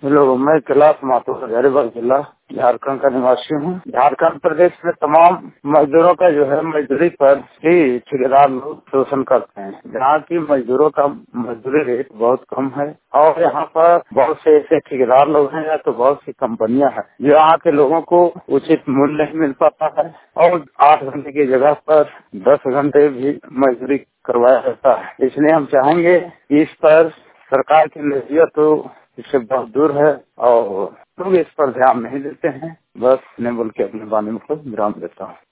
Hello, मैं कैलाश माथुर हजारीबाग जिला झारखंड का निवासी हूँ। झारखंड प्रदेश में तमाम मजदूरों का जो है मजदूरी पर ही ठेकेदार लोग शोषण करते हैं। जहाँ की मजदूरों का मजदूरी रेट बहुत कम है और यहाँ पर बहुत से ऐसे ठेकेदार लोग हैं या तो बहुत सी कंपनियां हैं जो यहाँ के लोगों को उचित मूल्य नहीं मिल पाता है और 8 घंटे की जगह पर 10 घंटे भी मजदूरी करवाया जाता है। इसलिए हम चाहेंगे कि इस पर सरकार की नजरिया तो इससे बहुत दूर है और लोग इस पर ध्यान नहीं देते हैं। बस ने बोल के अपने बारे में को विराम देता हूँ।